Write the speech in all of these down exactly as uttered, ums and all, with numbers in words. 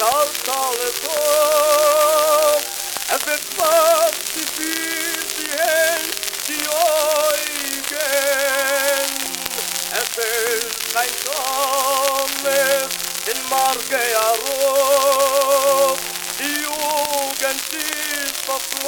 alles op. En met wat die vuur, die heen, die oigen. En veel mijn kamers in Margearop. Die jugend ist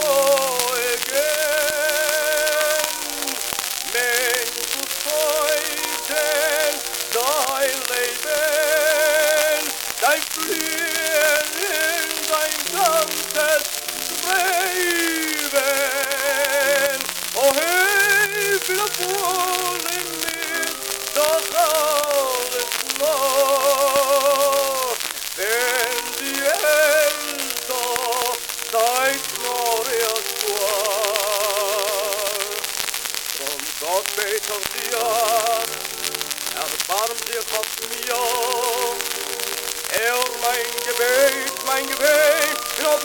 verflogen. Mensch, du Freuden, dein Leben, dein Flühen, dein ganzes Streben. Oh, hey, viel Wohnen ist doch alles noch, wenn die Älter seid nur erst war. Drum Gott beter dir, erbarm dir Gott mir, er mein Gebet, mein Gebet, Gott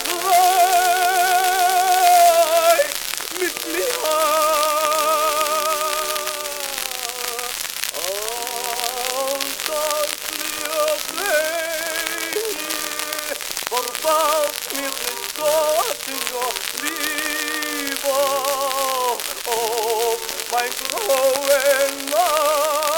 Mitleid mit mir. Und das Liebling, verpasst mir nicht Gott in Gott lieber, oh, mein Trauen.